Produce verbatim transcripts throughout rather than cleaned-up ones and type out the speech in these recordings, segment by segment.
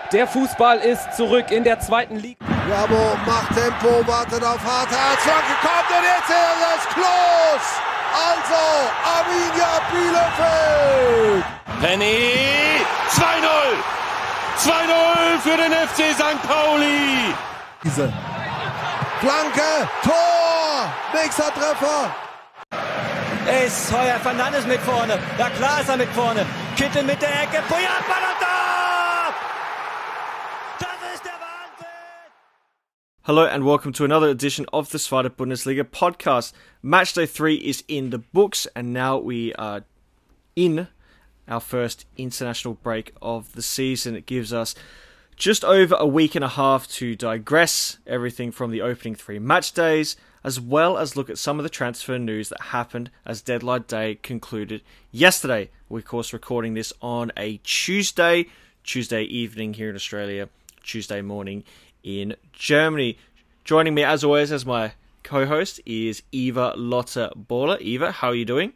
Der Fußball ist zurück in der zweiten Liga. Jabo macht Tempo, wartet auf Harthardt, Flanke kommt und jetzt ist es Klos! Also, Arminia Bielefeld! Penny, zwei null! zwei null für den F C Sankt Pauli! Diese Flanke, Tor! Nächster Treffer! Ist Heuer Fernandes mit vorne, ja klar ist er mit vorne. Kittel mit der Ecke, Puyat, Ball und Tor! Das ist der Wahnsinn! Hello and welcome to another edition of the Zweite Bundesliga podcast. Matchday three is in the books and now we are in our first international break of the season. It gives us just over a week and a half to digress everything from the opening three match days, as well as look at some of the transfer news that happened as deadline day concluded yesterday. We're of course recording this on a Tuesday, Tuesday evening here in Australia, Tuesday morning in Germany. Joining me as always as my co-host is Eva Lotte Baller. Eva, how are you doing?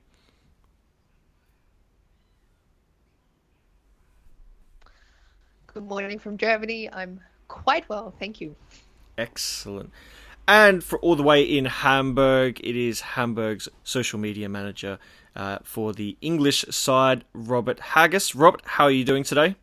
Good morning from Germany. I'm quite well, thank you. Excellent. And for all the way in Hamburg, it is Hamburg's social media manager uh, for the English side, Robert Haggis. Robert, how are you doing today?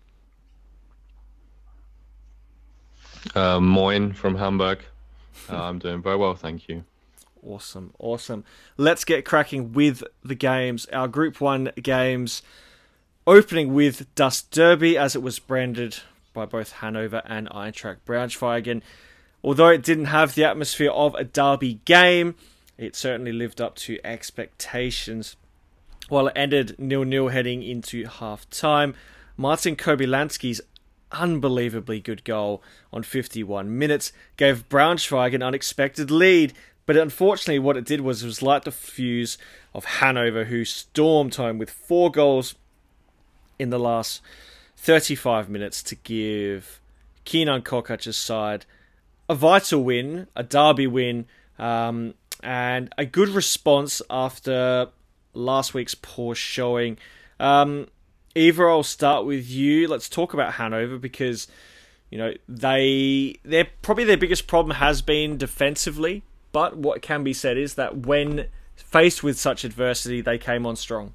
Uh, moin from Hamburg. Uh, I'm doing very well, thank you. Awesome, awesome. Let's get cracking with the games. Our Group one games, opening with Das Derby, as it was branded by both Hanover and Eintracht Braunschweig. Although it didn't have the atmosphere of a derby game, it certainly lived up to expectations. While it ended nil nil heading into half-time, Martin Kobylanski's unbelievably good goal on fifty-one minutes gave Braunschweig an unexpected lead. But unfortunately, what it did was it was light the fuse of Hanover, who stormed home with four goals in the last thirty-five minutes to give Kenan Kokac's side a vital win, a derby win, um, and a good response after last week's poor showing. Um, Eva, I'll start with you. Let's talk about Hanover because, you know, they they're probably their biggest problem has been defensively, but what can be said is that when faced with such adversity, they came on strong.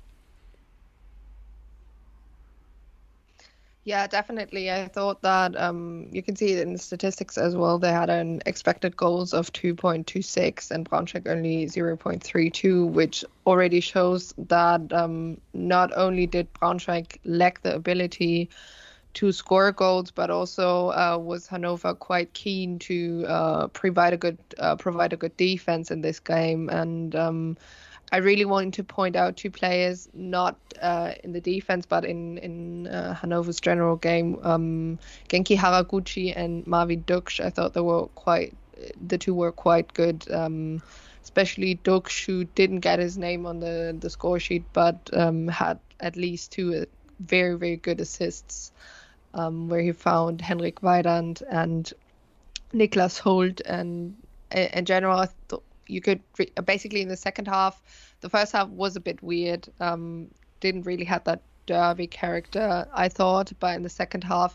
Yeah, definitely. I thought that um, you can see it in the statistics as well. They had an expected goals of two point two six and Braunschweig only zero point three two, which already shows that um, not only did Braunschweig lack the ability to score goals, but also uh, was Hanover quite keen to uh, provide a good uh, provide a good defense in this game. And um, I really want to point out two players, not uh, in the defense, but in in uh, Hanover's general game. Um, Genki Haraguchi and Marvin Duksch. I thought they were quite, the two were quite good. Um, especially Duksch, who didn't get his name on the the score sheet, but um, had at least two uh, very very good assists, um, where he found Henrik Weidand and Niklas Holt. And in general, I thought you could re- basically in the second half, the first half was a bit weird. Um, didn't really have that derby character, I thought. But in the second half,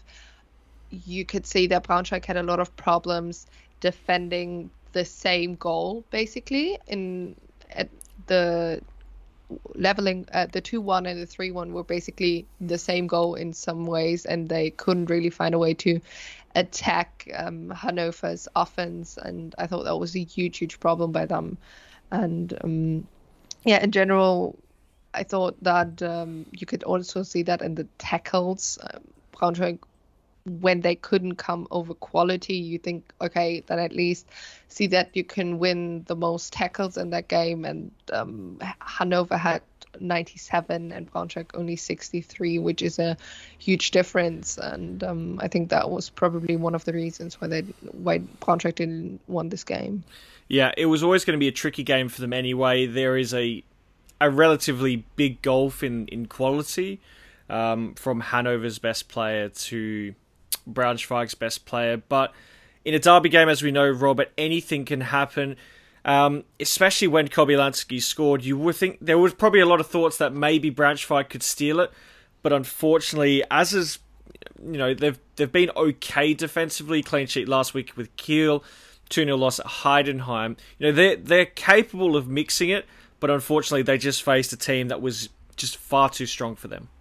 you could see that Braunschweig had a lot of problems defending the same goal, basically. In at the leveling, uh, the two one and the three one were basically the same goal in some ways, and they couldn't really find a way to attack um, Hanover's offense, and I thought that was a huge, huge problem by them. And um, yeah, in general, I thought that um, you could also see that in the tackles. Um, Braunschweig, when they couldn't come over quality, you think, okay, then at least see that you can win the most tackles in that game. And um, Hanover had ninety-seven and Braunschweig only sixty-three, which is a huge difference. And um, I think that was probably one of the reasons why they why Braunschweig didn't win this game. Yeah, it was always going to be a tricky game for them anyway. There is a a relatively big gulf in, in quality um, from Hanover's best player to Braunschweig's best player. But in a derby game, as we know, Robert, anything can happen. Um, especially when Kobylanski scored, you would think there was probably a lot of thoughts that maybe Braunschweig could steal it, but unfortunately, as is you know, they've they've been okay defensively. Clean sheet last week with Kiel, two nil loss at Heidenheim. You know, they're, they're capable of mixing it, but unfortunately they just faced a team that was just far too strong for them.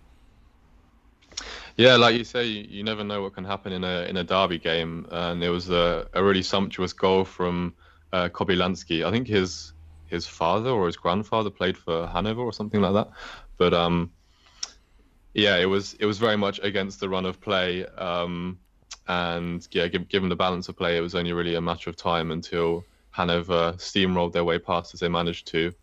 Yeah, like you say, you, you never know what can happen in a in a derby game. And there was a, a really sumptuous goal from uh, Kobylanski. I think his his father or his grandfather played for Hanover or something like that. But um, yeah, it was it was very much against the run of play. Um, and yeah, given the balance of play, it was only really a matter of time until Hanover steamrolled their way past as they managed to.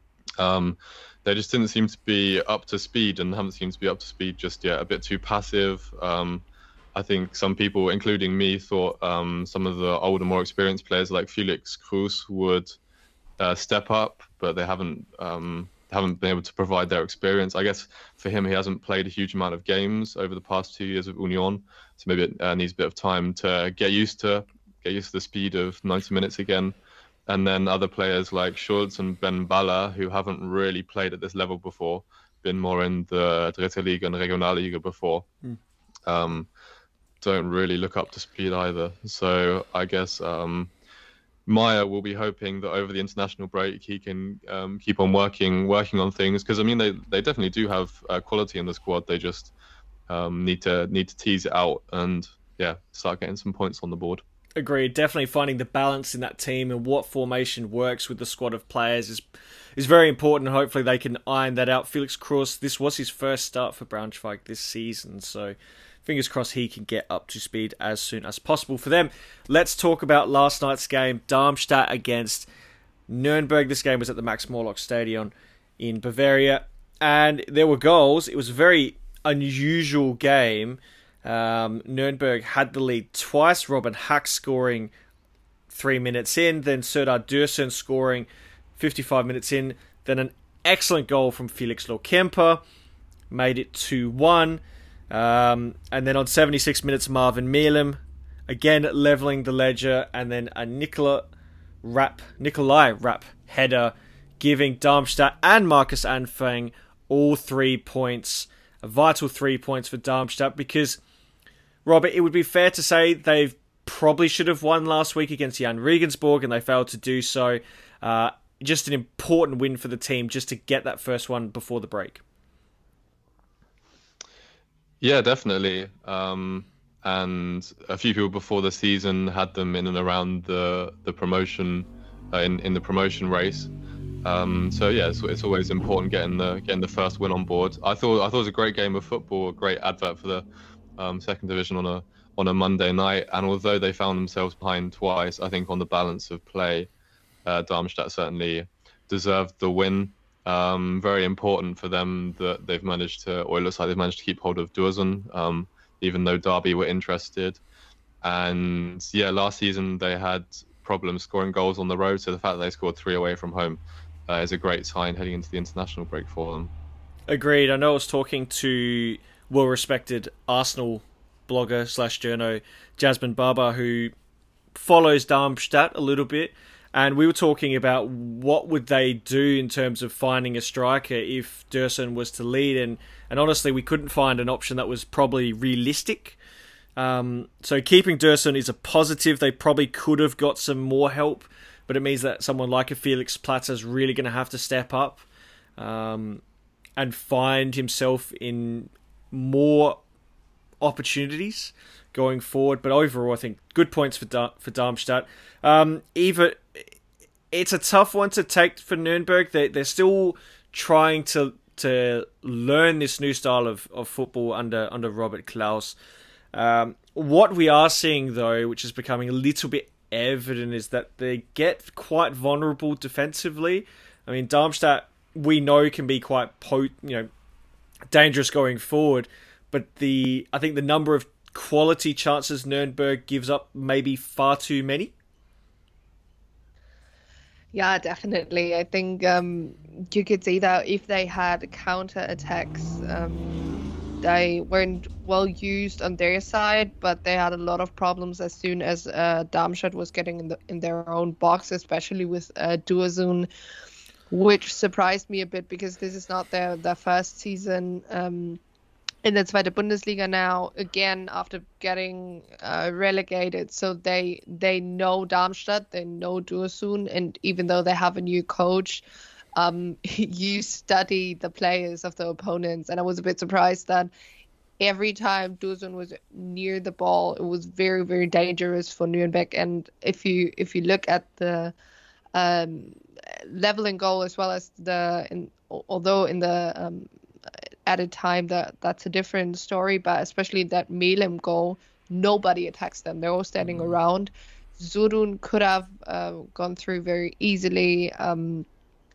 Um, They just didn't seem to be up to speed and haven't seemed to be up to speed just yet. A bit too passive. Um, I think some people, including me, thought um, some of the older, more experienced players like Felix Cruz would uh, step up, but they haven't um, haven't been able to provide their experience. I guess for him, he hasn't played a huge amount of games over the past two years with Union, so maybe it uh, needs a bit of time to get used to get used to the speed of ninety minutes again. And then other players like Schulz and Ben Baller, who haven't really played at this level before, been more in the Dritte Liga and Regionalliga before, mm. um, don't really look up to speed either. So I guess um, Meyer will be hoping that over the international break he can um, keep on working working on things, because I mean they, they definitely do have uh, quality in the squad. They just um, need to need to tease it out and yeah start getting some points on the board. Agreed. Definitely finding the balance in that team and what formation works with the squad of players is is very important. Hopefully they can iron that out. Felix Kruse, this was his first start for Braunschweig this season, so fingers crossed he can get up to speed as soon as possible for them. Let's talk about last night's game, Darmstadt against Nuremberg. This game was at the Max Morlock Stadion in Bavaria, and there were goals. It was a very unusual game. Um, Nuremberg had the lead twice, Robin Hack scoring three minutes in, then Serdar Dursun scoring fifty-five minutes in, then an excellent goal from Felix Lohkemper, made it two one, um, and then on seventy-six minutes Marvin Mielem, again levelling the ledger, and then a Nicola Rapp, Nikolai Rapp header, giving Darmstadt and Marcus Anfang all three points, a vital three points for Darmstadt, because Robert, it would be fair to say they probably should have won last week against Jan Regensburg, and they failed to do so. Uh, just an important win for the team just to get that first one before the break. Yeah, definitely. Um, and a few people before the season had them in and around the the promotion uh, in in the promotion race. Um, so yeah, it's, it's always important getting the getting the first win on board. I thought I thought it was a great game of football, a great advert for the Um, second division on a on a Monday night, and although they found themselves behind twice, I think on the balance of play, uh, Darmstadt certainly deserved the win. Um, very important for them that they've managed to, or it looks like they've managed to keep hold of Dursun, um, even though Derby were interested. And yeah, last season they had problems scoring goals on the road, so the fact that they scored three away from home uh, is a great sign heading into the international break for them. Agreed. I know I was talking to well-respected Arsenal blogger slash journo Jasmine Barber, who follows Darmstadt a little bit, and we were talking about what would they do in terms of finding a striker if Dursun was to lead, and, and honestly we couldn't find an option that was probably realistic. Um, so keeping Dursun is a positive. They probably could have got some more help, but it means that someone like a Felix Platzer is really going to have to step up um, and find himself in more opportunities going forward. But overall, I think good points for Dar- for Darmstadt. Um, Eva, it's a tough one to take for Nuremberg. They they're still trying to to learn this new style of, of football under under Robert Klaus. Um, what we are seeing though, which is becoming a little bit evident, is that they get quite vulnerable defensively. I mean, Darmstadt we know can be quite po- you know. dangerous going forward, but the I think the number of quality chances Nuremberg gives up may be far too many. Yeah, definitely. I think um, you could see that if they had counter attacks, um, they weren't well used on their side, but they had a lot of problems as soon as uh, Darmstadt was getting in, the, in their own box, especially with uh, Dursun, which surprised me a bit because this is not their, their first season um, in the Zweite Bundesliga now, again, after getting uh, relegated. So they they know Darmstadt, they know Dursun, and even though they have a new coach, um, you study the players of the opponents. And I was a bit surprised that every time Dursun was near the ball, it was very, very dangerous for Nuremberg. And if you if you look at the um, leveling goal as well as the, in, although in the um, added time, that that's a different story, but especially that Melem goal, nobody attacks them. They're all standing mm-hmm. around. Zorun could have uh, gone through very easily. Um,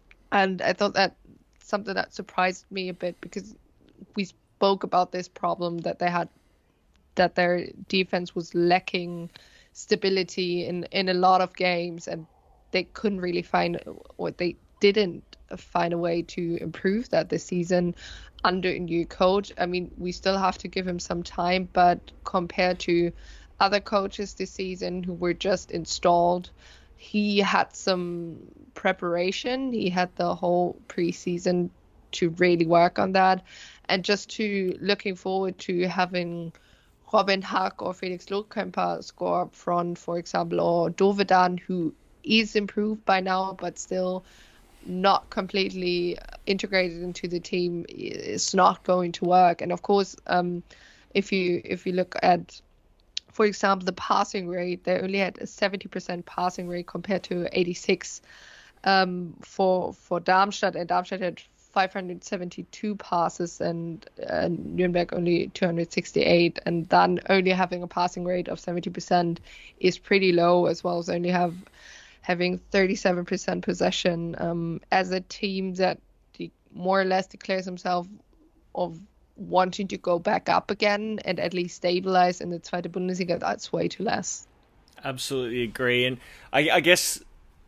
and I thought that something that surprised me a bit, because we spoke about this problem that they had, that their defense was lacking stability in, in a lot of games, and they couldn't really find, or they didn't find a way to improve that this season under a new coach. I mean, we still have to give him some time, but compared to other coaches this season who were just installed, he had some preparation. He had the whole preseason to really work on that, and just to looking forward to having Robin Hack or Felix Lohkemper score up front, for example, or Dovedan, who is improved by now, but still not completely integrated into the team, is not going to work. And of course, um, if you if you look at, for example, the passing rate, they only had a seventy percent passing rate compared to eighty-six um, for for Darmstadt, and Darmstadt had five hundred seventy-two passes and uh, Nuremberg only two hundred sixty-eight, and then only having a passing rate of seventy percent is pretty low, as well as only have having thirty-seven percent possession. Um, as a team that de- more or less declares himself of wanting to go back up again and at least stabilize in the Zweite Bundesliga, that's way too less. Absolutely agree. And I, I guess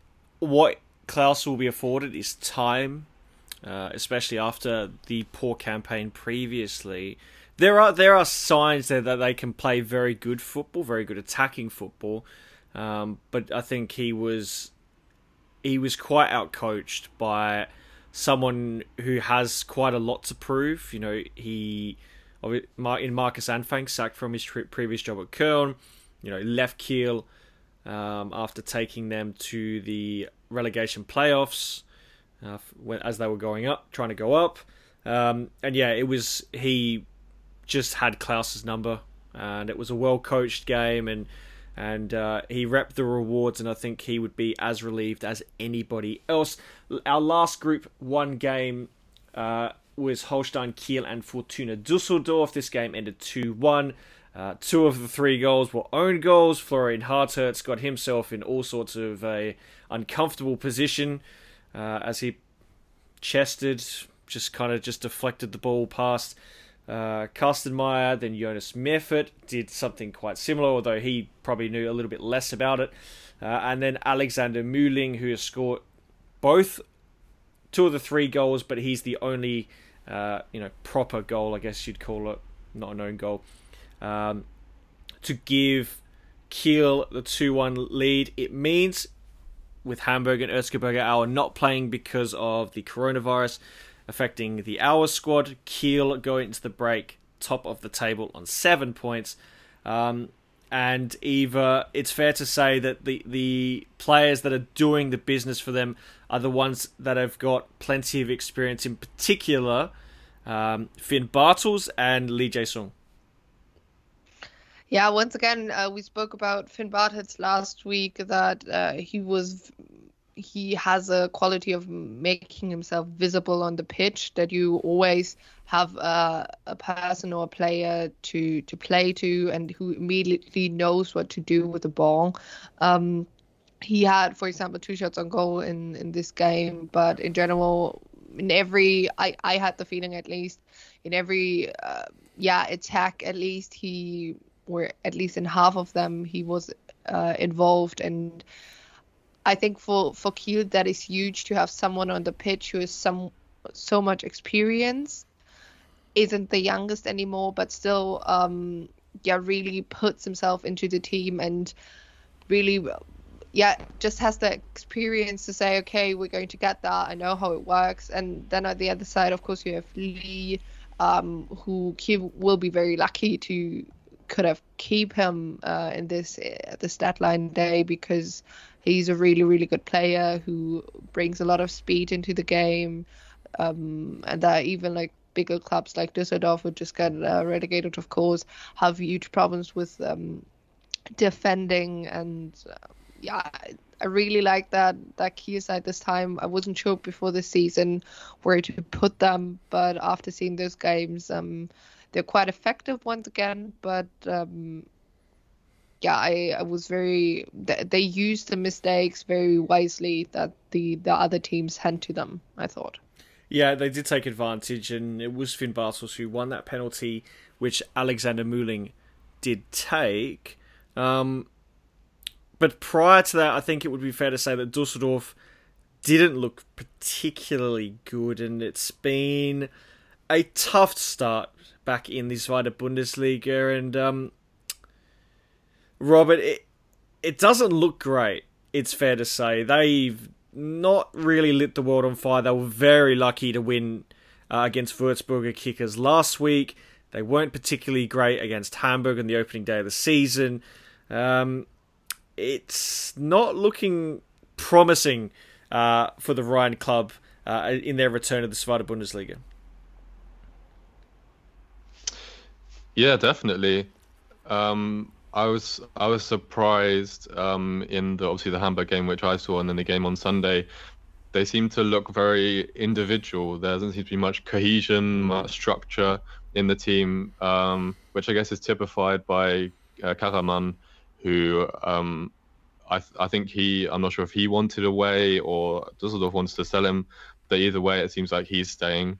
what Klaus will be afforded is time, uh, especially after the poor campaign previously. There are there are signs there that they can play very good football, very good attacking football. Um, but I think he was he was quite outcoached by someone who has quite a lot to prove. You know, he in Marcus Anfang, sacked from his previous job at Köln. You know, left Kiel um, after taking them to the relegation playoffs uh, when, as they were going up, trying to go up. Um, and yeah, it was he just had Klaus's number, and it was a well coached game, and. And uh, he reaped the rewards, and I think he would be as relieved as anybody else. Our last Group one game uh, was Holstein Kiel and Fortuna Düsseldorf. This game ended two one. Uh, two of the three goals were own goals. Florian Hartherz got himself in all sorts of a uncomfortable position uh, as he chested, just kind of just deflected the ball past Uh, Kastenmeier. Then Jonas Meffert did something quite similar, although he probably knew a little bit less about it. Uh, and then Alexander Mühling, who has scored both two of the three goals, but he's the only, uh, you know, proper goal, I guess you'd call it, not an own goal, um, to give Kiel the two one lead. It means with Hamburg and Erzgebirge Aue not playing because of the coronavirus affecting the Aue squad, Kiel go into the break top of the table on seven points. Um, and Eva, it's fair to say that the, the players that are doing the business for them are the ones that have got plenty of experience, in particular um, Finn Bartels and Lee Jae-sung. Yeah, once again, uh, we spoke about Finn Bartels last week, that uh, he was... he has a quality of making himself visible on the pitch, that you always have a, a person or a player to, to play to and who immediately knows what to do with the ball. Um, he had, for example, two shots on goal in, in this game, but in general, in every, I, I had the feeling at least, in every, uh, yeah, attack at least, he, or at least in half of them, he was uh, involved. And I think for, for Kiel, that is huge to have someone on the pitch who has some so much experience, isn't the youngest anymore, but still, um, yeah, really puts himself into the team and really, yeah, just has the experience to say, okay, we're going to get that. I know how it works. And then at the other side, of course, you have Lee, um, who Kiev will be very lucky to could have keep him uh, in this uh, the stat line day, because he's a really really good player who brings a lot of speed into the game, um, and that even like bigger clubs like Düsseldorf, who just got uh, relegated, of course, have huge problems with um, defending. And uh, yeah, I really like that that Kiel side this time. I wasn't sure before the season where to put them, but after seeing those games, um, they're quite effective once again. But um, yeah, I, I was very. They used the mistakes very wisely that the the other teams hand to them, I thought. Yeah, they did take advantage, and it was Finn Bartels who won that penalty, which Alexander Mühling did take. Um, but prior to that, I think it would be fair to say that Dusseldorf didn't look particularly good, and it's been a tough start back in the Zweite Bundesliga. And um, Robert, it it doesn't look great. It's fair to say they've not really lit the world on fire. They were very lucky to win uh, against Würzburger Kickers last week. They weren't particularly great against Hamburg on the opening day of the season. Um, it's not looking promising uh, for the Rhine club uh, in their return to the Zweite Bundesliga. Yeah, definitely. Um, I was I was surprised um, in the obviously the Hamburg game, which I saw, and then the game on Sunday. They seem to look very individual. There doesn't seem to be much cohesion, much structure in the team, um, which I guess is typified by uh, Karaman, who um, I th- I think he I'm not sure if he wanted away or Düsseldorf wants to sell him, but either way, it seems like he's staying.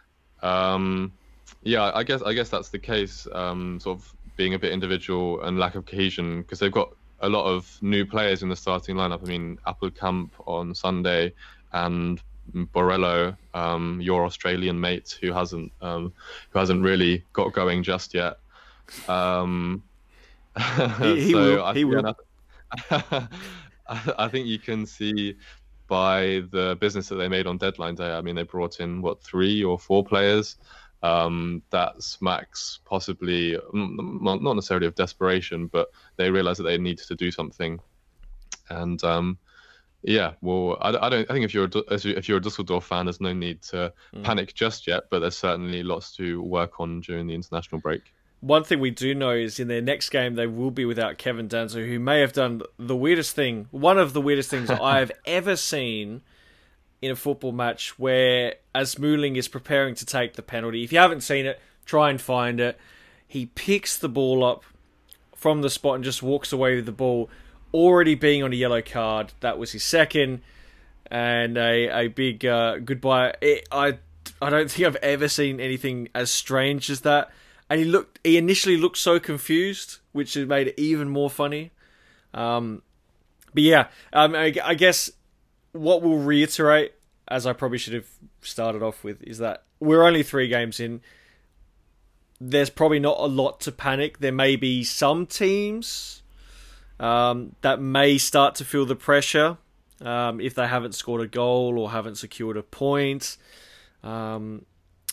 Um, yeah, I guess I guess that's the case. Um, sort of being a bit individual and lack of cohesion, because they've got a lot of new players in the starting lineup. I mean, Appelkamp on Sunday and Borrello, um, your Australian mate, who hasn't um, who hasn't really got going just yet. Um, he, he so will. I, He will. I, I think you can see by the business that they made on deadline day. I mean, they brought in what three or four players. Um, that smacks possibly not necessarily of desperation, but they realized that they needed to do something. And um, yeah, well, I, I don't. I think if you're a, if you're a Düsseldorf fan, there's no need to mm. panic just yet. But there's certainly lots to work on during the international break. One thing we do know is in their next game they will be without Kevin Danso, who may have done the weirdest thing, one of the weirdest things I have ever seen in a football match, where as Mühling is preparing to take the penalty, if you haven't seen it, try and find it. He picks the ball up from the spot and just walks away with the ball, already being on a yellow card. That was his second, and a a big uh, goodbye. It, I I don't think I've ever seen anything as strange as that. And he looked. He initially looked so confused, which made it even more funny. Um, but yeah, um, I, I guess what we'll reiterate, as I probably should have started off with, is that we're only three games in. There's probably not a lot to panic. There may be some teams um, that may start to feel the pressure um, if they haven't scored a goal or haven't secured a point. Um,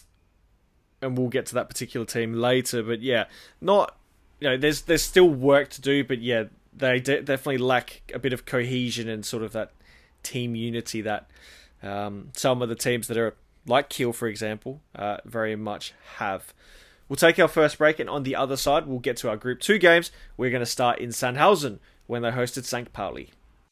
and we'll get to that particular team later. But yeah, not you know, there's there's still work to do. But yeah, they de- definitely lack a bit of cohesion and sort of that team unity that um, some of the teams that are like Kiel, for example, uh, very much have. We'll take our first break, and on the other side, we'll get to our Group two games. We're going to start in Sandhausen, when they hosted Sankt Pauli.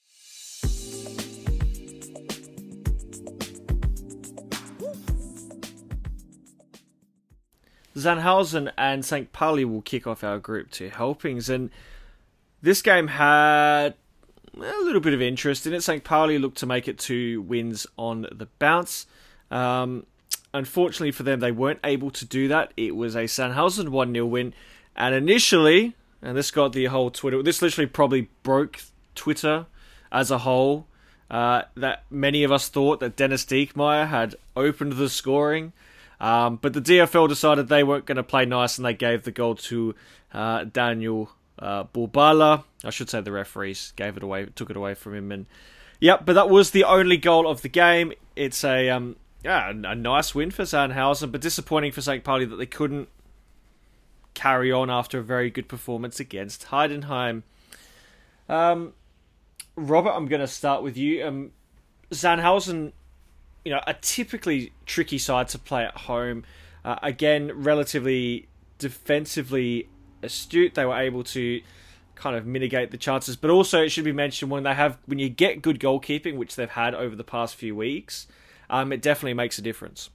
Sandhausen and Sankt Pauli will kick off our Group two helpings, and this game had a little bit of interest in it. Sankt Pauli looked to make it two wins on the bounce. Um, unfortunately for them, they weren't able to do that. It was a Sandhausen one nil win, and initially, and this got the whole Twitter, this literally probably broke Twitter as a whole, uh, that many of us thought that Dennis Diekmeyer had opened the scoring. Um, but the D F L decided they weren't going to play nice, and they gave the goal to uh, Daniel uh, Burbala. I should say the referees gave it away, took it away from him. And yep, but that was the only goal of the game. It's a um, yeah, a nice win for Sandhausen, but disappointing for Sankt Pauli that they couldn't carry on after a very good performance against Heidenheim. Um, Robert, I'm going to start with you. Um, Sandhausen, you know, a typically tricky side to play at home. Uh, again, relatively defensively astute. They were able to kind of mitigate the chances, but also it should be mentioned when they have when you get good goalkeeping, which they've had over the past few weeks, um, it definitely makes a difference.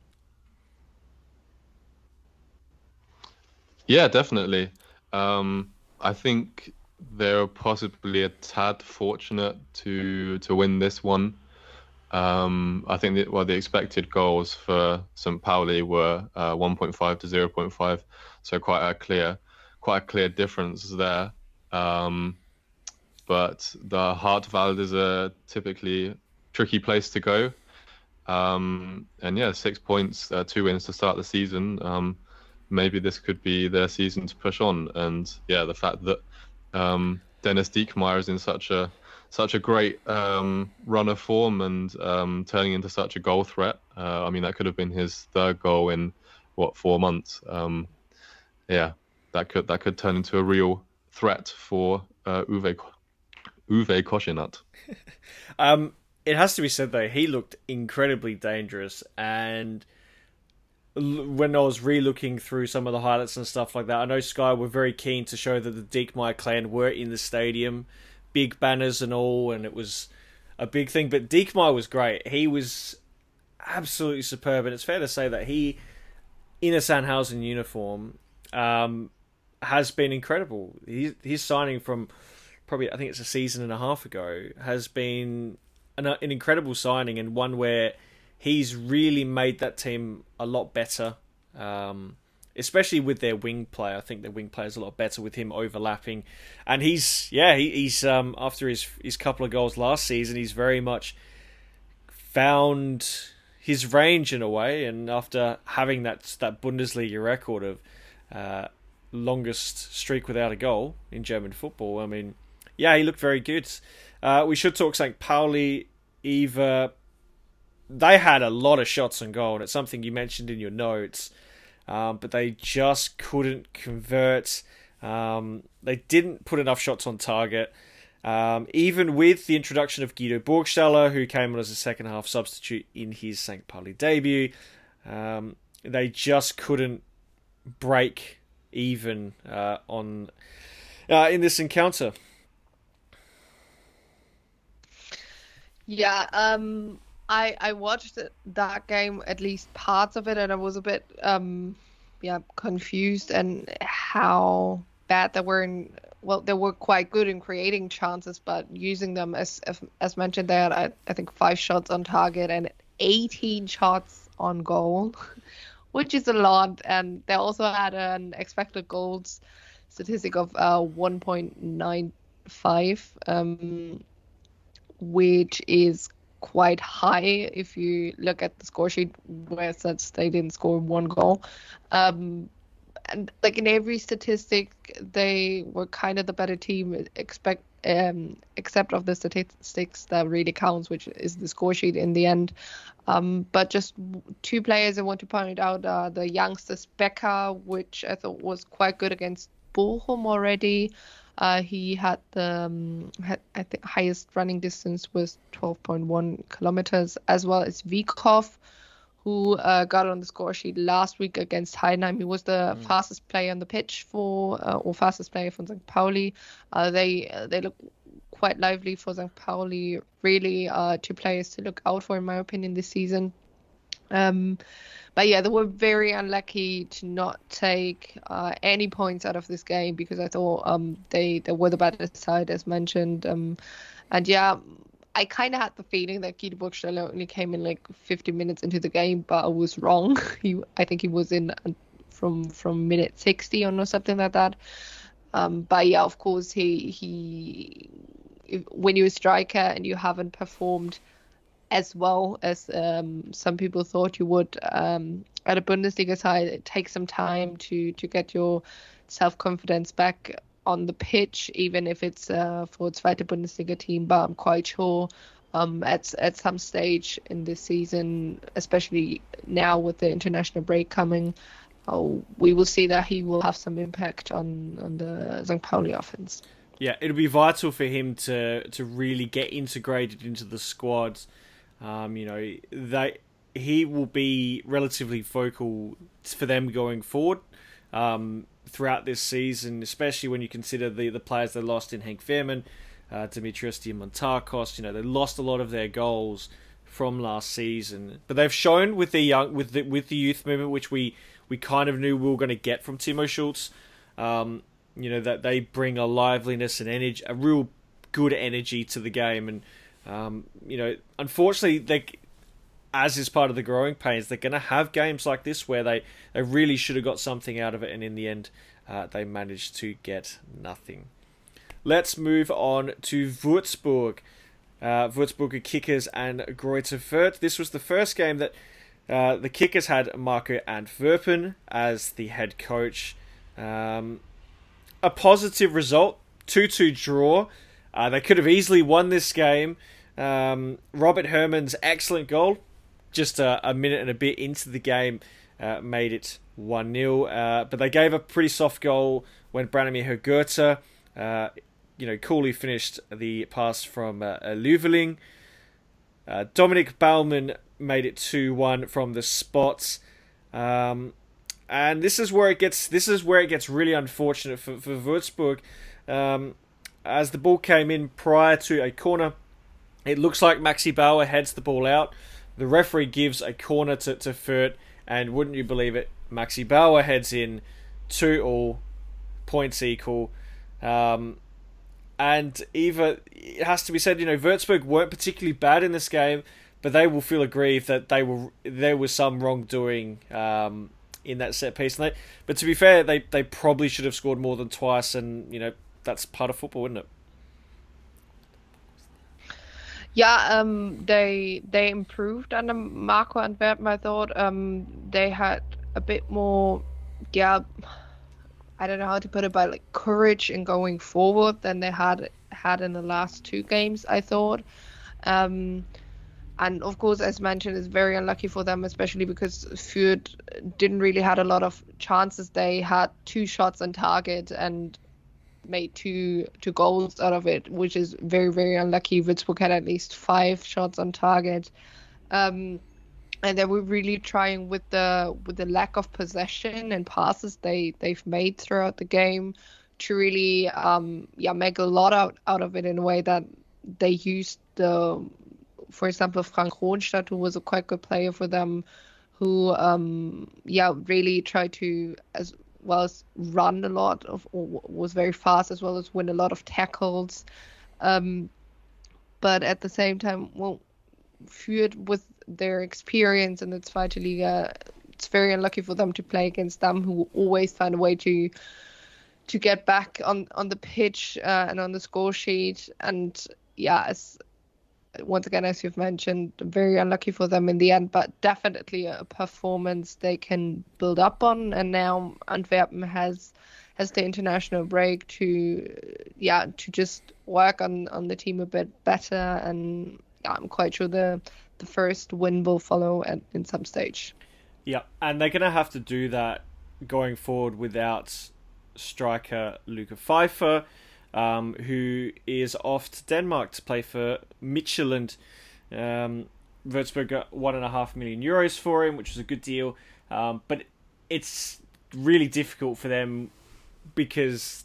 Yeah, definitely. Um, I think they're possibly a tad fortunate to to win this one. Um, I think that well, the expected goals for Saint Pauli were uh, one point five to zero point five, so quite a clear, quite a clear difference there. Um, but the Hartwald is a typically tricky place to go. Um, and yeah, six points, uh, two wins to start the season. Um, maybe this could be their season to push on. And yeah, the fact that um, Dennis Diekmeyer is in such a such a great um, run of form and um, turning into such a goal threat. Uh, I mean, that could have been his third goal in what four months. Um, yeah, that could that could turn into a real threat for uh, Uwe Uwe Koschinat. um, it has to be said though, he looked incredibly dangerous, and when I was re-looking through some of the highlights and stuff like that, I know Sky were very keen to show that the Diekmeyer clan were in the stadium, big banners and all, and it was a big thing. But Diekmeyer was great. He was absolutely superb, and it's fair to say that he, in a Sandhausen uniform, um, has been incredible. He, his signing from probably, I think it's a season and a half ago, has been an, an incredible signing, and one where he's really made that team a lot better, um, especially with their wing play. I think their wing play is a lot better with him overlapping. And he's, yeah, he, he's um, after his his couple of goals last season, he's very much found his range in a way. And after having that that Bundesliga record of uh, longest streak without a goal in German football, I mean, yeah, he looked very good. Uh, we should talk Sankt Pauli, Eva. They had a lot of shots on goal, and it's something you mentioned in your notes, um, but they just couldn't convert. Um, they didn't put enough shots on target. Um, even with the introduction of Guido Burgstaller, who came on as a second half substitute in his Sankt Pauli debut, um, they just couldn't break even uh, on uh, in this encounter. Yeah, um, I I watched that game, at least parts of it, and I was a bit um, yeah, confused and how bad they were in. Well, they were quite good in creating chances, but using them, as as mentioned, they had I, I think five shots on target and eighteen shots on goal, which is a lot. And they also had an expected goals statistic of uh, one point nine five, um, which is quite high if you look at the score sheet where it says they didn't score one goal. Um, and like in every statistic, they were kind of the better team, expect um, except of the statistics that really counts, which is the score sheet in the end. Um, but just two players I want to point out are the youngsters Becker, which I thought was quite good against Bochum already. Uh, he had the um, had, I think highest running distance was twelve point one kilometers, as well as Vikov, who uh, got on the score sheet last week against Heidenheim. He was the mm. fastest player on the pitch for, uh, or fastest player for Sankt Pauli. Uh, they uh, they look quite lively for Sankt Pauli. Really, uh, two players to look out for, in my opinion, this season. Um, but yeah, they were very unlucky to not take uh, any points out of this game, because I thought um, they they were the better side, as mentioned. Um, and yeah, I kind of had the feeling that Guido Burgstaller only came in like fifty minutes into the game, but I was wrong. he, I think he was in from from minute sixty or something like that. Um, but yeah, of course, he he if, when you're a striker and you haven't performed as well as um, some people thought you would um, at a Bundesliga side, it takes some time to to get your self-confidence back on the pitch, even if it's uh, for its Zweite Bundesliga team. But I'm quite sure um, at at some stage in this season, especially now with the international break coming. Oh, we will see that he will have some impact on, on the Sankt Pauli offense. Yeah, it'll be vital for him to to really get integrated into the squad. Um, you know, they he will be relatively vocal for them going forward um, throughout this season, especially when you consider the, the players they lost in Henk Veerman, uh, Dimitrios Diamantakos. You know, they lost a lot of their goals from last season, but they've shown with the young with the with the youth movement, which we. we kind of knew we were going to get from Timo Schultz. Um, you know, that they bring a liveliness and energy, a real good energy to the game. And, um, you know, unfortunately, they, as is part of the growing pains, they're going to have games like this where they, they really should have got something out of it. And in the end, uh, they managed to get nothing. Let's move on to Würzburg. Uh, Würzburger Kickers and Greuther Fürth. This was the first game that Uh, the Kickers had Marco Antwerpen as the head coach. Um, a positive result, two two draw. Uh, they could have easily won this game. Um, Robert Herman's excellent goal, just a, a minute and a bit into the game, uh, made it one nil. Uh, but they gave a pretty soft goal when Branimir Hurgurta, uh, you know, coolly finished the pass from uh, Luveling. Uh, Dominic Baumann made it two one from the spots, um, and this is where it gets this is where it gets really unfortunate for for Würzburg, um, as the ball came in prior to a corner. It looks like Maxi Bauer heads the ball out. The referee gives a corner to to Fürth, and wouldn't you believe it, Maxi Bauer heads in, two all, points equal. Um, and either it has to be said, you know, Würzburg weren't particularly bad in this game, but they will feel aggrieved that they were there was some wrongdoing um, in that set piece. And they, but to be fair, they, they probably should have scored more than twice, and you know that's part of football, isn't it? Yeah, um, they they improved under Marco Antwerpen. I thought um, they had a bit more, yeah, I don't know how to put it, but like courage in going forward than they had had in the last two games, I thought. Um, and of course, as mentioned, it's very unlucky for them, especially because Fürth didn't really had a lot of chances. They had two shots on target and made two two goals out of it, which is very, very unlucky. Würzburg had at least five shots on target. Um, and they were really trying with the with the lack of possession and passes they they've made throughout the game to really um yeah make a lot out, out of it in a way that they used the, for example, Frank Ronstadt, who was a quite good player for them, who um yeah really tried to as well as run a lot of, or was very fast, as well as win a lot of tackles. Um, but at the same time, well, Fürth with their experience in the Zweite Liga, it's very unlucky for them to play against them, who always find a way to to get back on, on the pitch uh, and on the score sheet. And yeah, as once again, as you've mentioned, very unlucky for them in the end, but definitely a performance they can build up on. And now Antwerpen has has the international break to yeah to just work on, on the team a bit better. And yeah, I'm quite sure the the first win will follow at in some stage. Yeah, and they're going to have to do that going forward without striker Luca Pfeiffer, Um, who is off to Denmark to play for Midtjylland. Um, Würzburg got one and a half million euros for him, which was a good deal. Um, but it's really difficult for them because,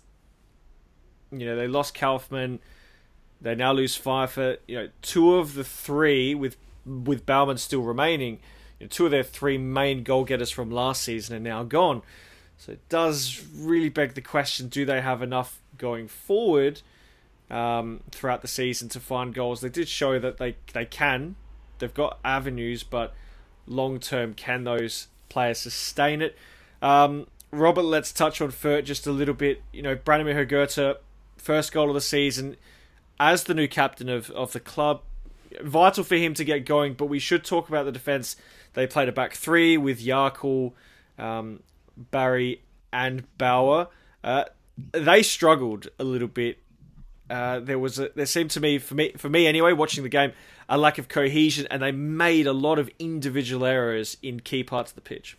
you know, they lost Kaufmann. They now lose Pfeiffer. You know, two of the three, with with Baumann still remaining, you know, two of their three main goal getters from last season are now gone. So it does really beg the question: do they have enough going forward um, throughout the season to find goals? They did show that they they can. They've got avenues, but long term, can those players sustain it? Um, Robert, let's touch on Fürth just a little bit. You know, Branimir Hurgurta, first goal of the season as the new captain of, of the club. Vital for him to get going, but we should talk about the defence. They played a back three with Yarkul, um, Barry and Bauer. Uh, They struggled a little bit uh, there was a, there seemed to me for me for me anyway, watching the game, a lack of cohesion, and they made a lot of individual errors in key parts of the pitch.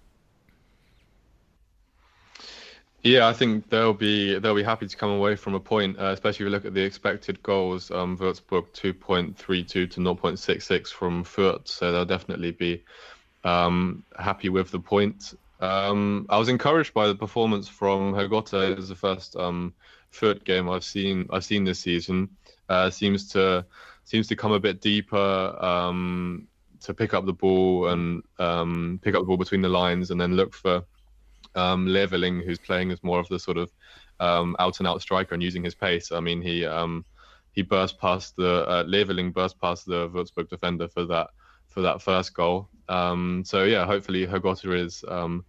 Yeah, I think they'll be they'll be happy to come away from a point, uh, especially if you look at the expected goals. Um, Würzburg two point three two to zero point six six from Fürth, so they'll definitely be um, happy with the point. Um, I was encouraged by the performance from Hergotta. It was the first um, Fürth game I've seen I've seen this season. Uh, seems to seems to come a bit deeper, um, to pick up the ball and um, pick up the ball between the lines, and then look for Um, Leveling, who's playing as more of the sort of um, out-and-out striker and using his pace. I mean, he um, he burst past the uh, Leveling burst past the Würzburg defender for that for that first goal. Um, so yeah, hopefully Hergotta is um,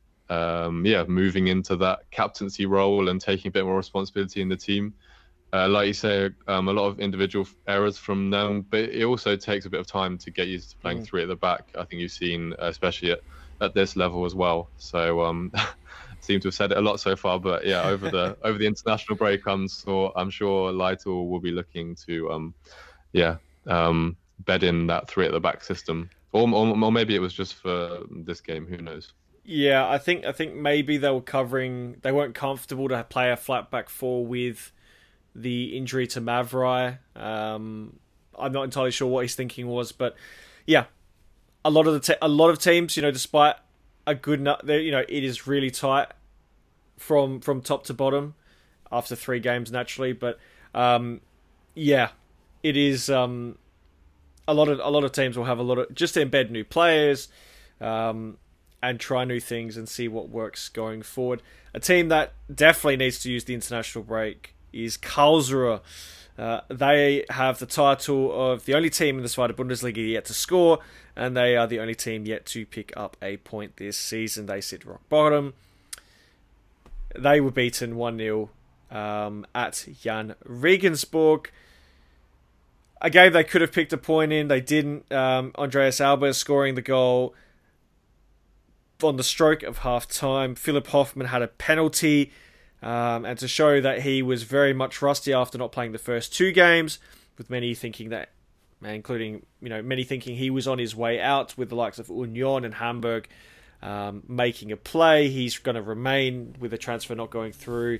um, yeah moving into that captaincy role and taking a bit more responsibility in the team. Uh, like you say, um, a lot of individual errors from them, but it also takes a bit of time to get used to playing mm. three at the back. I think you've seen, especially at at this level as well. So um seem to have said it a lot so far, but yeah, over the over the international break, I'm sure I'm sure Lytle will be looking to um yeah um bed in that three at the back system, or, or or maybe it was just for this game, who knows. Yeah, I think I think maybe they were covering they weren't comfortable to play a flat back four with the injury to Mavrai. um I'm not entirely sure what his thinking was, but yeah, A lot of the te- a lot of teams, you know, despite a good, you know, it is really tight from from top to bottom after three games naturally. But um, yeah, it is um, a lot of a lot of teams will have a lot of just to embed new players um, and try new things and see what works going forward. A team that definitely needs to use the international break is Karlsruhe. Uh, they have the title of the only team in the Zweite Bundesliga yet to score, and they are the only team yet to pick up a point this season. They sit rock bottom. They were beaten one nil um, at Jan Regensburg. A game they could have picked a point in. They didn't. Um, Andreas Alba scoring the goal on the stroke of half-time. Philipp Hoffmann had a penalty. Um, and to show that he was very much rusty after not playing the first two games, with many thinking that, including, you know, many thinking he was on his way out, with the likes of Union and Hamburg um, making a play. He's going to remain with the transfer not going through.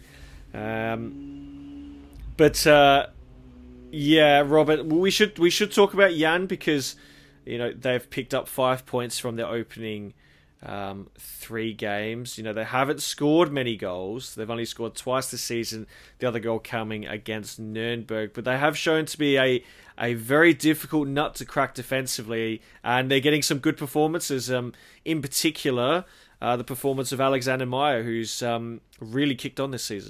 Um, but uh, yeah, Robert, we should we should talk about Jan, because you know they've picked up five points from their opening Um, three games. You know, they haven't scored many goals. They've only scored twice this season, the other goal coming against Nuremberg. But they have shown to be a, a very difficult nut to crack defensively, and they're getting some good performances. Um, in particular, uh, the performance of Alexander Meyer, who's um, really kicked on this season.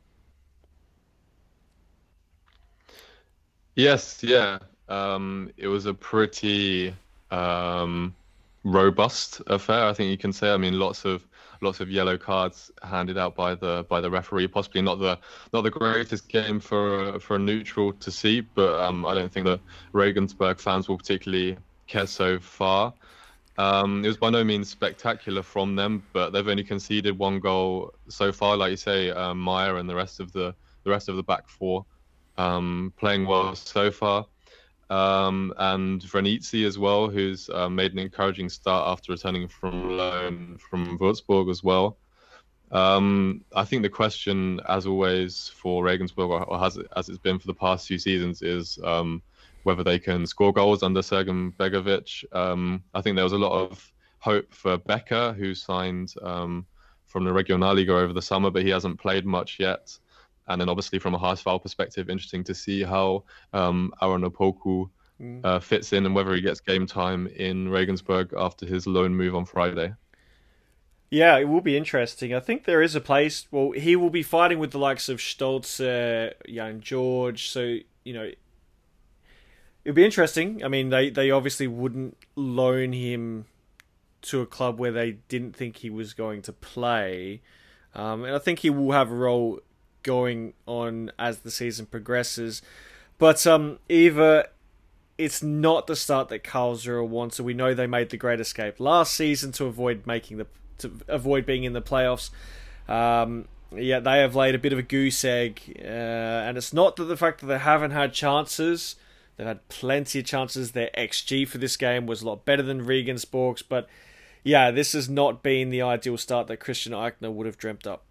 Yes, yeah. Um, it was a pretty Um... robust affair, I think you can say. I mean, lots of lots of yellow cards handed out by the by the referee. Possibly not the not the greatest game for for a neutral to see, but um, I don't think the Regensburg fans will particularly care so far. Um, it was by no means spectacular from them, but they've only conceded one goal so far. Like you say, um, Meyer and the rest of the the rest of the back four um, playing well so far. Um, and Vranitzky as well, who's uh, made an encouraging start after returning from loan from Würzburg as well. Um, I think the question, as always, for Regensburg, or has it, as it's been for the past few seasons, is um, whether they can score goals under Sergen Begovic. Um, I think there was a lot of hope for Becker, who signed um, from the Regionalliga over the summer, but he hasn't played much yet. And then obviously from a Haasfall perspective, interesting to see how um, Aaron Opoku mm. uh, fits in and whether he gets game time in Regensburg after his loan move on Friday. Yeah, it will be interesting. I think there is a place. Well, he will be fighting with the likes of Stolz, uh, Jan George. So, you know, it'll be interesting. I mean, they, they obviously wouldn't loan him to a club where they didn't think he was going to play. Um, and I think he will have a role going on as the season progresses. But um, either it's not the start that Karlsruhe wants, so we know they made the great escape last season to avoid making the to avoid being in the playoffs. Um, Yeah, they have laid a bit of a goose egg, uh, and it's not that the fact that they haven't had chances. They've had plenty of chances. Their X G for this game was a lot better than Regensburg's, but yeah, this has not been the ideal start that Christian Eichner would have dreamt up.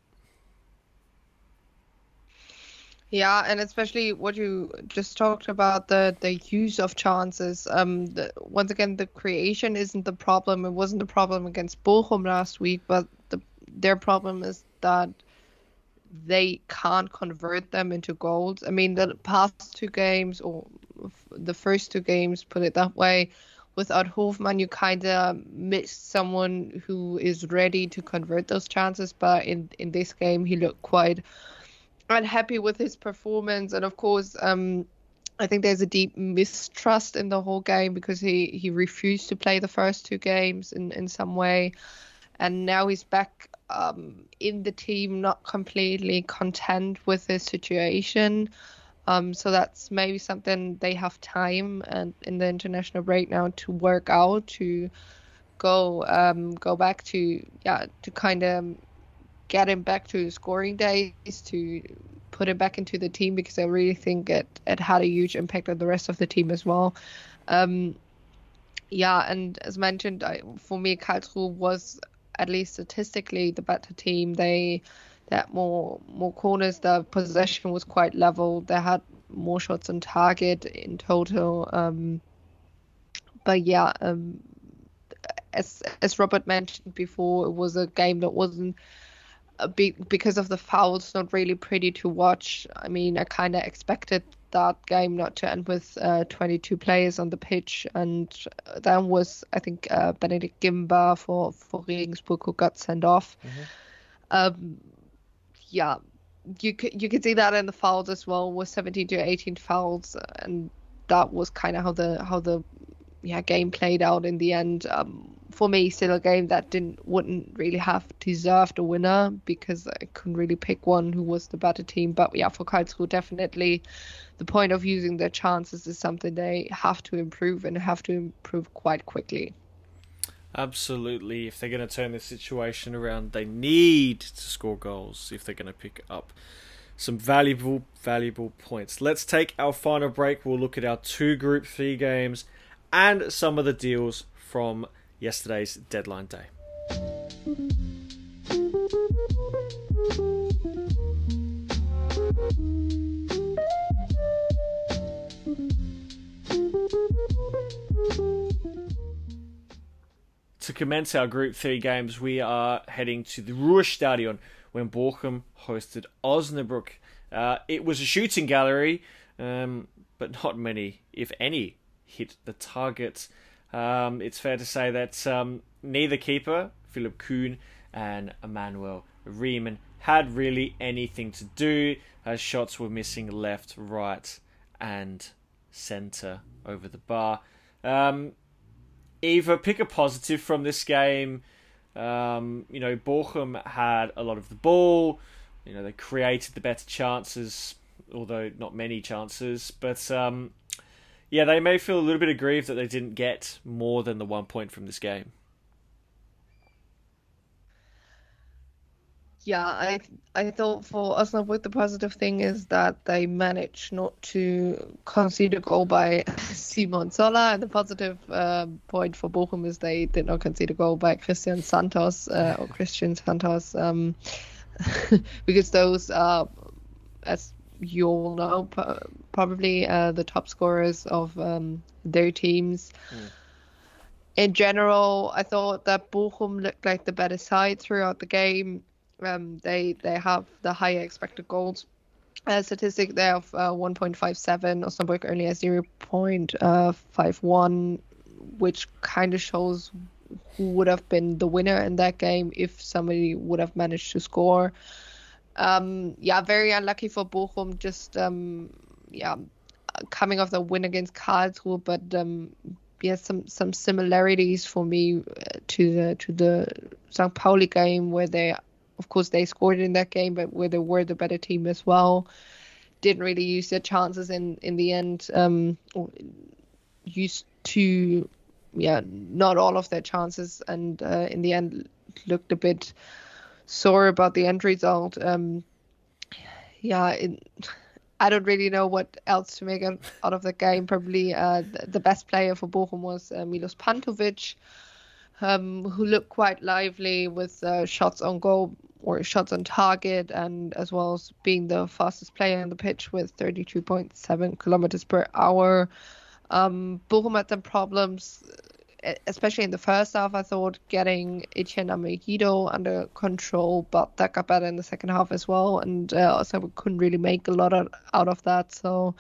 Yeah, and especially what you just talked about, the the use of chances. Um, the, once again, the creation isn't the problem. It wasn't the problem against Bochum last week, but the their problem is that they can't convert them into goals. I mean, the past two games, or the first two games, put it that way, without Hofmann, you kind of miss someone who is ready to convert those chances. But in, in this game, he looked quite unhappy with his performance. And of course, um, I think there's a deep mistrust in the whole game because he, he refused to play the first two games in, in some way. And now he's back um, in the team, not completely content with his situation. Um, so that's maybe something they have time and in the international break now to work out, to go um, go back to yeah to kind of get him back to scoring days, to put him back into the team, because I really think it it had a huge impact on the rest of the team as well. Um, yeah, and as mentioned, I, for me, Karlsruhe was, at least statistically, the better team. They they had more more corners. The possession was quite level. They had more shots on target in total. Um, but yeah, um, as as Robert mentioned before, it was a game that wasn't a big, because of the fouls, not really pretty to watch. I mean, I kind of expected that game not to end with uh, twenty-two players on the pitch, and then was, I think, uh, Benedikt Gimba for, for Regensburg who got sent off. Mm-hmm. Um, yeah, you could, you could see that in the fouls as well, with seventeen to eighteen fouls, and that was kind of how the how the yeah game played out in the end. Um, for me, still a game that didn't wouldn't really have deserved a winner, because I couldn't really pick one who was the better team. But yeah, for Karlsruhe, definitely the point of using their chances is something they have to improve, and have to improve quite quickly. Absolutely. If they're going to turn this situation around, they need to score goals if they're going to pick up some valuable, valuable points. Let's take our final break. We'll look at our two Group three games and some of the deals from yesterday's deadline day. To commence our Group three games, we are heading to the Ruhrstadion when Bochum hosted Osnabrück. Uh, it was a shooting gallery, um, but not many, if any, hit the target. Um, it's fair to say that um, neither keeper, Philipp Kühn and Emmanuel Riemann, had really anything to do, as shots were missing left, right and centre over the bar. Um, Eva, pick a positive from this game. Um, you know, Bochum had a lot of the ball. You know, they created the better chances, although not many chances. But um, yeah, they may feel a little bit aggrieved that they didn't get more than the one point from this game. Yeah, I I thought for Osnabrück the positive thing is that they managed not to concede a goal by Simon Zoller, and the positive uh, point for Bochum is they did not concede a goal by Christian Santos uh, or Christian Santos, um, because those are, as you all know, probably uh, the top scorers of um, their teams. Mm. In general, I thought that Bochum looked like the better side throughout the game. Um, they they have the higher expected goals uh, statistic. They have uh, one point five seven. Osnabrück only has zero point five one, which kind of shows who would have been the winner in that game if somebody would have managed to score. Um, yeah, very unlucky for Bochum. Just um, yeah, coming off the win against Karlsruhe, but um, yeah, some some similarities for me to the to the Sankt Pauli game, where they. Of course, they scored in that game, but where they were the better team as well. Didn't really use their chances in, in the end. Um, used to, yeah, not all of their chances. And uh, in the end, looked a bit sore about the end result. Um, yeah, it, I don't really know what else to make out, out of the game. Probably uh, the, the best player for Bochum was uh, Milos Pantovic, um, who looked quite lively with uh, shots on goal or shots on target, and as well as being the fastest player on the pitch with thirty-two point seven kilometers per hour. Um, Bochum had some problems, especially in the first half, I thought, getting Etienne Amegido under control, but that got better in the second half as well, and uh, also we couldn't really make a lot of, out of that. So,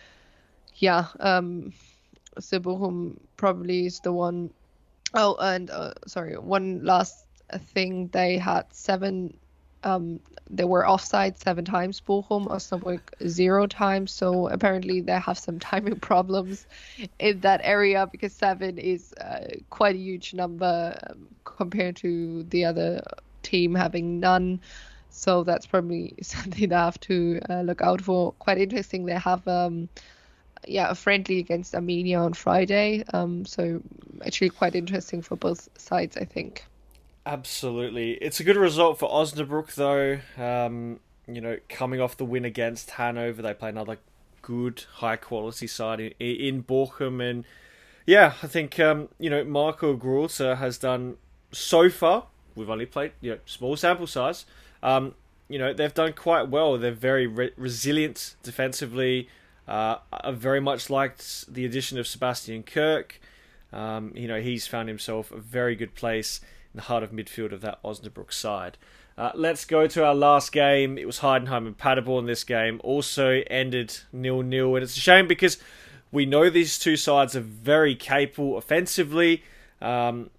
yeah, um, so Bochum probably is the one. Oh, and uh, sorry, one last thing. They had seven, um, they were offside seven times, Bochum, Osnabrück zero times. So apparently they have some timing problems in that area, because seven is uh, quite a huge number um, compared to the other team having none. So that's probably something they have to uh, look out for. Quite interesting. They have um, yeah, a friendly against Armenia on Friday. Um, so actually quite interesting for both sides, I think. Absolutely. It's a good result for Osnabrück, though. Um, you know, coming off the win against Hanover, they play another good, high-quality side in, in Bochum. And, yeah, I think, um, you know, Marco Grote has done so far. We've only played, you know, small sample size. Um, you know, they've done quite well. They're very re- resilient defensively. Uh, I very much liked the addition of Sebastian Kirk. Um, you know, he's found himself a very good place in the heart of midfield of that Osnabrück side. Uh, let's go to our last game. It was Heidenheim and Paderborn. This game also ended nil nil, and it's a shame because we know these two sides are very capable offensively, um,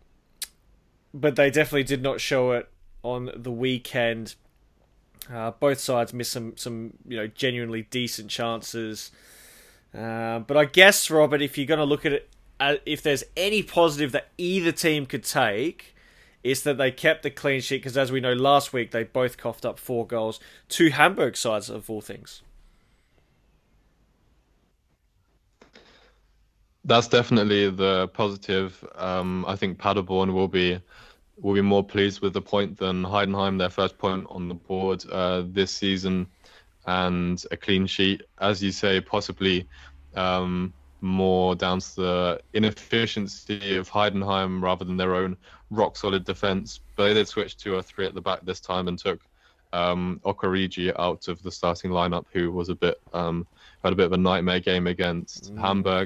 but they definitely did not show it on the weekend. Uh, both sides missed some, some, you know, genuinely decent chances. Uh, but I guess, Robert, if you're going to look at it, uh, if there's any positive that either team could take, it's that they kept the clean sheet, because as we know, last week they both coughed up four goals. Two Hamburg sides, of all things. That's definitely the positive. Um, I think Paderborn will be will be more pleased with the point than Heidenheim, their first point on the board uh, this season, and a clean sheet. As you say, possibly um, more down to the inefficiency of Heidenheim rather than their own rock-solid defence. But they did switch to a three at the back this time and took um, Okorigi out of the starting lineup, who was a bit um, had a bit of a nightmare game against mm. Hamburg.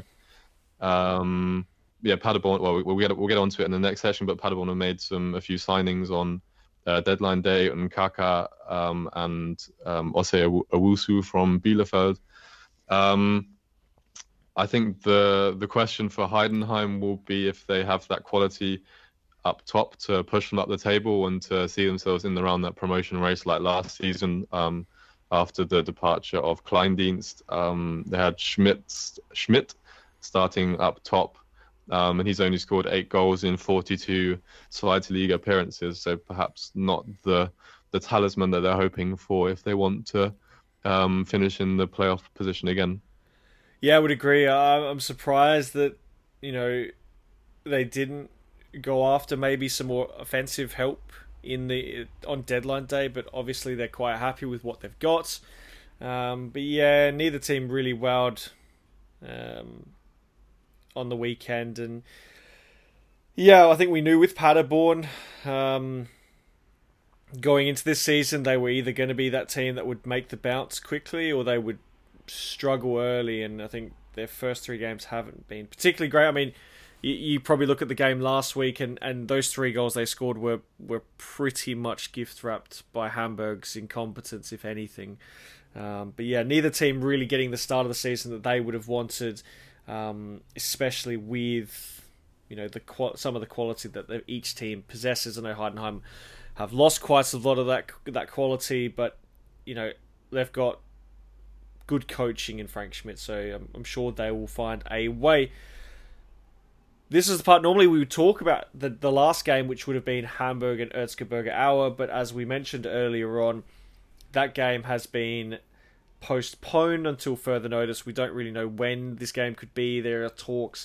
Um, yeah, Paderborn. Well, we'll get we'll get onto it in the next session. But Paderborn have made some a few signings on uh, deadline day, and Kaka um, and um, Ose Owusu from Bielefeld. Um, I think the the question for Heidenheim will be if they have that quality up top to push them up the table and to see themselves in the round that promotion race like last season. Um, after the departure of Kleindienst, um, they had Schmidt Schmidt starting up top. Um, and he's only scored eight goals in forty-two Zweite Liga appearances, so perhaps not the the talisman that they're hoping for if they want to um, finish in the playoff position again. Yeah, I would agree. I'm surprised that, you know, they didn't go after maybe some more offensive help in the on deadline day, but obviously they're quite happy with what they've got. Um, but yeah, neither team really wowed Um, on the weekend, and yeah, I think we knew with Paderborn um, going into this season they were either going to be that team that would make the bounce quickly or they would struggle early, and I think their first three games haven't been particularly great. I mean, you, you probably look at the game last week, and, and those three goals they scored were, were pretty much gift-wrapped by Hamburg's incompetence, if anything. Um, but yeah, neither team really getting the start of the season that they would have wanted. Um, especially with, you know, the some of the quality that each team possesses. I know Heidenheim have lost quite a lot of that that quality, but you know they've got good coaching in Frank Schmidt, so I'm, I'm sure they will find a way. This is the part normally we would talk about the the last game, which would have been Hamburg and Erzgebirge Aue, but as we mentioned earlier on, that game has been postponed until further notice. We don't really know when this game could be. There are talks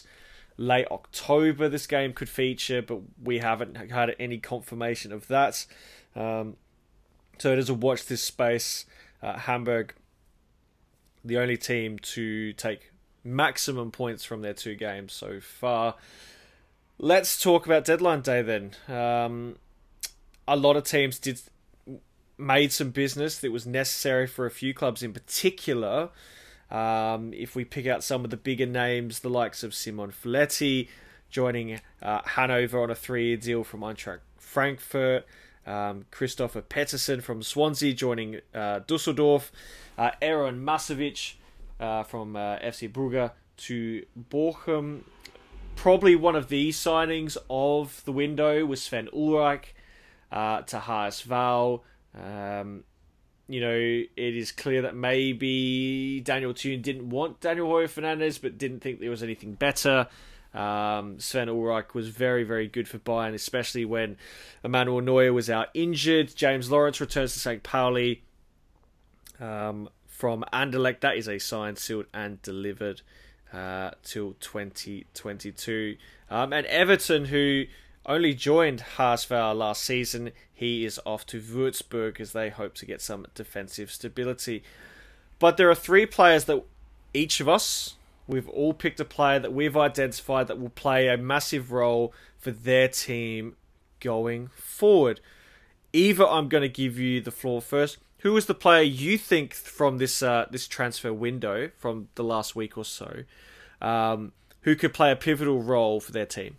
late October this game could feature, but we haven't had any confirmation of that. Um, so it is a watch this space. Uh, Hamburg, the only team to take maximum points from their two games so far. Let's talk about deadline day then. Um, a lot of teams did made some business that was necessary for a few clubs in particular. Um, if we pick out some of the bigger names, the likes of Simon Folletti joining uh, Hanover on a three-year deal from Eintracht Frankfurt, um, Christopher Pettersson from Swansea joining uh, Dusseldorf, uh, Aaron Masovic uh, from uh, F C Brugge to Bochum. Probably one of the signings of the window was Sven Ulreich uh, to H S V. Um, you know, it is clear that maybe Daniel Thune didn't want Daniel Hoyer Fernandez, but didn't think there was anything better. Um, Sven Ulreich was very, very good for Bayern, especially when Emmanuel Neuer was out injured. James Lawrence returns to Saint Pauli um, from Anderlecht. That is a signed, sealed, and delivered uh, till twenty twenty-two. Um, and Everton, who only joined H S V last season, he is off to Würzburg as they hope to get some defensive stability. But there are three players that each of us, we've all picked a player that we've identified that will play a massive role for their team going forward. Eva, I'm going to give you the floor first. Who is the player you think from this uh, this transfer window from the last week or so um, who could play a pivotal role for their team?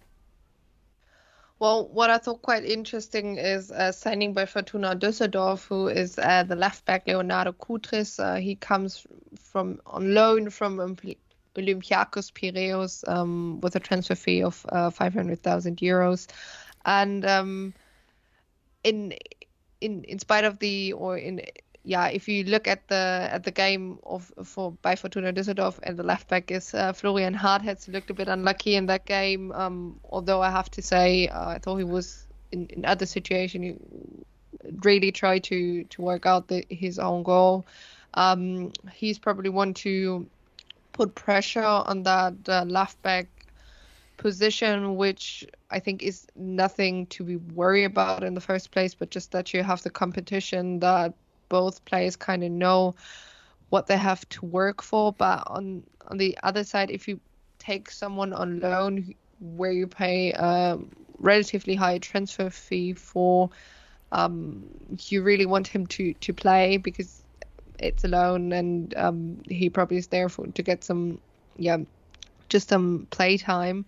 Well, what I thought quite interesting is uh, signing by Fortuna Düsseldorf, who is uh, the left back Leonardo Kutris. Uh, he comes from on loan from Olympiakos Piraeus um, with a transfer fee of uh, five hundred thousand euros, and um, in in in spite of the or in yeah, if you look at the at the game of for by Fortuna Düsseldorf, and the left back is uh, Florian Harthetz, looked a bit unlucky in that game. Um, although I have to say, uh, I thought he was in, in other situations he really tried to to work out the, his own goal. Um, he's probably one to put pressure on that uh, left back position, which I think is nothing to be worried about in the first place, but just that you have the competition that both players kind of know what they have to work for. But on on the other side, if you take someone on loan where you pay a relatively high transfer fee for, um, you really want him to, to play because it's a loan, and um, he probably is there for to get some, yeah, just some play time.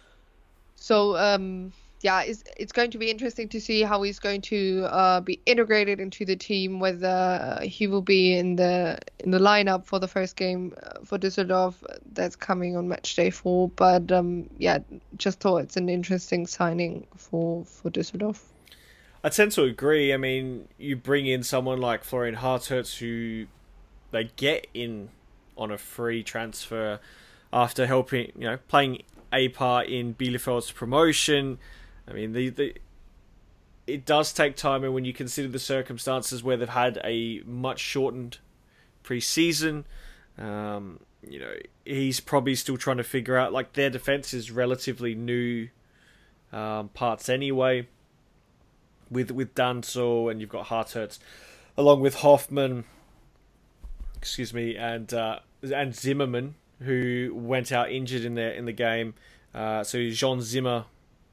So um, yeah, it's it's going to be interesting to see how he's going to uh, be integrated into the team. Whether uh, he will be in the in the lineup for the first game for Düsseldorf that's coming on match day four. But um, yeah, just thought it's an interesting signing for for Düsseldorf. I tend to agree. I mean, you bring in someone like Florian Hartherz, who they get in on a free transfer after helping, you know, playing a part in Bielefeld's promotion. I mean, the, the it does take time, and when you consider the circumstances where they've had a much shortened pre-season, um, you know, he's probably still trying to figure out, like, their defense is relatively new um, parts anyway. With with Danso, and you've got Hartherz, along with Hoffman, excuse me, and uh, and Zimmerman, who went out injured in the in the game. Uh, so Jean Zimmer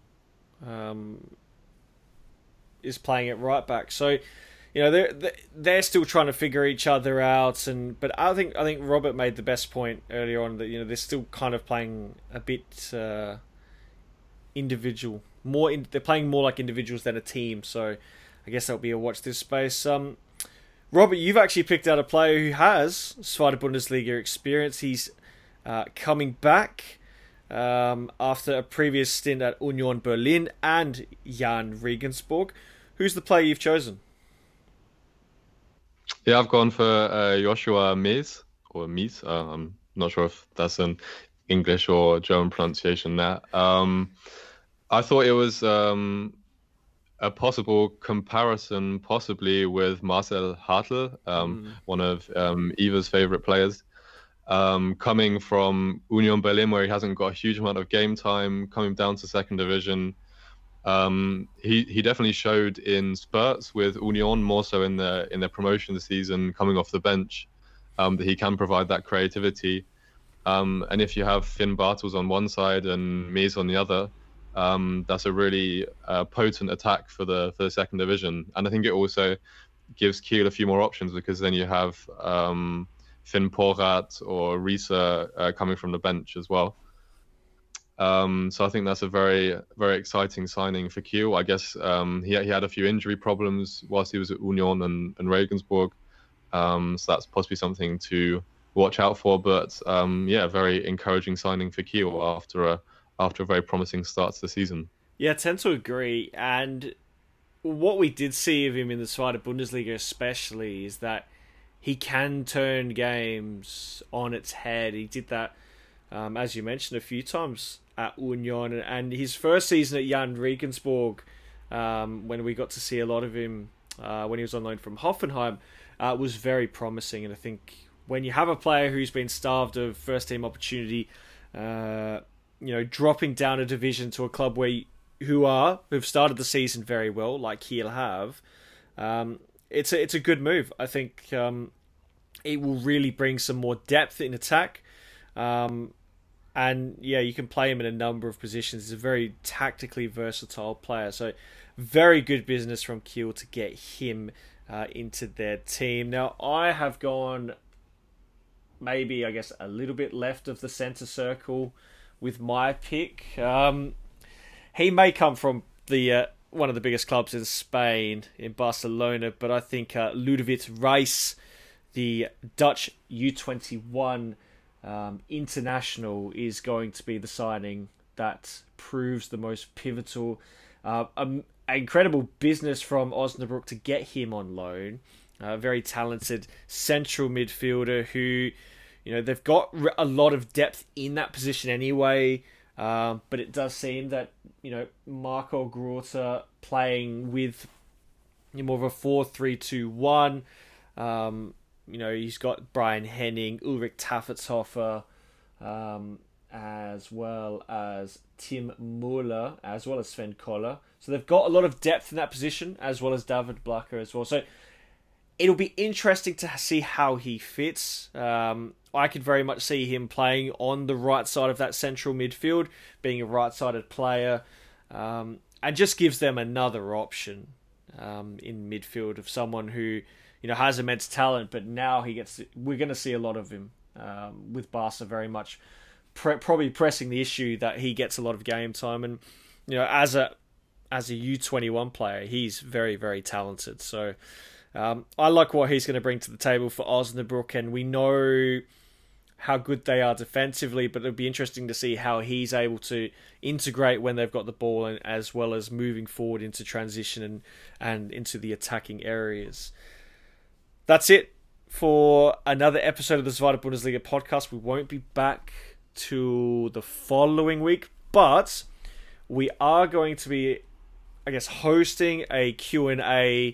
um, is playing at right back. So you know they're they're still trying to figure each other out. And but I think I think Robert made the best point earlier on that you know they're still kind of playing a bit uh, individual. More in, they're playing more like individuals than a team, so I guess that'll be a watch this space. Um, Robert, you've actually picked out a player who has Zweite Bundesliga experience. He's uh, coming back um, after a previous stint at Union Berlin and Jan Regensburg. Who's the player you've chosen? Yeah, I've gone for uh, Joshua Mies, or Mies. Uh, I'm not sure if that's an English or German pronunciation there. Um, I thought it was um, a possible comparison, possibly with Marcel Hartl, um, mm. one of um, Eva's favorite players. Um, coming from Union Berlin, where he hasn't got a huge amount of game time, coming down to second division, um, he he definitely showed in spurts with Union, more so in the in their promotion season, coming off the bench, um, that he can provide that creativity. Um, and if you have Finn Bartels on one side and Mies on the other, um, that's a really uh, potent attack for the for the second division. And I think it also gives Kiel a few more options, because then you have um, Finn Porat or Risa uh, coming from the bench as well. Um, so I think that's a very, very exciting signing for Kiel. I guess um, he, he had a few injury problems whilst he was at Union and, and Regensburg. Um, so that's possibly something to watch out for. But um, yeah, very encouraging signing for Kiel after a after a very promising start to the season. Yeah, I tend to agree. And what we did see of him in the Zweite Bundesliga especially is that he can turn games on its head. He did that, um, as you mentioned, a few times at Union. And his first season at Jan Regensburg, um, when we got to see a lot of him uh, when he was on loan from Hoffenheim, uh, was very promising. And I think when you have a player who's been starved of first-team opportunity, uh, you know, dropping down a division to a club where you, who are who've started the season very well, like Kiel have, um, it's a it's a good move. I think um, it will really bring some more depth in attack, um, and yeah, you can play him in a number of positions. He's a very tactically versatile player, so very good business from Kiel to get him uh, into their team. Now, I have gone maybe, I guess, a little bit left of the centre circle with my pick. Um, he may come from the uh, one of the biggest clubs in Spain, in Barcelona, but I think uh, Ludovic Reis, the Dutch U twenty-one um, international, is going to be the signing that proves the most pivotal. Uh, um, incredible business from Osnabrück to get him on loan. A very talented central midfielder who, you know, they've got a lot of depth in that position anyway. Um, but it does seem that, you know, Marco Grote playing with more of a four three two one. Um, you know, he's got Brian Henning, Ulrich Taffertshofer, um, as well as Tim Muller, as well as Sven Koller. So they've got a lot of depth in that position, as well as David Blacker as well. So it'll be interesting to see how he fits. Um, I could very much see him playing on the right side of that central midfield, being a right-sided player, um, and just gives them another option um, in midfield of someone who, you know, has immense talent. But now he gets, we're going to see a lot of him um, with Barca very much, pre- probably pressing the issue that he gets a lot of game time. And you know, as a as a U twenty-one player, he's very, very talented. So Um, I like what he's going to bring to the table for Osnabrück, and we know how good they are defensively, but it'll be interesting to see how he's able to integrate when they've got the ball, and as well as moving forward into transition and, and into the attacking areas. That's it for another episode of the Zweite Bundesliga podcast. We won't be back till the following week, but we are going to be, I guess, hosting a Q and A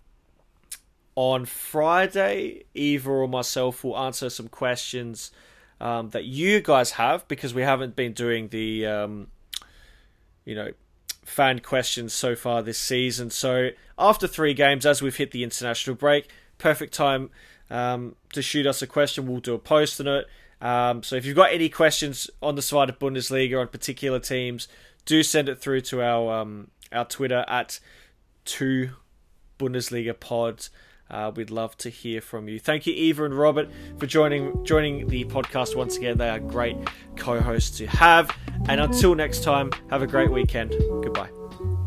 on Friday. Eva or myself will answer some questions um, that you guys have, because we haven't been doing the, um, you know, fan questions so far this season. So after three games, as we've hit the international break, perfect time um, to shoot us a question. We'll do a post on it. Um, so if you've got any questions on the Zweite Bundesliga, on particular teams, do send it through to our um, our Twitter at two Bundesliga Pod. Uh, we'd love to hear from you. Thank you, Eva and Robert, for joining joining the podcast once again. They are great co-hosts to have. And until next time, have a great weekend. Goodbye.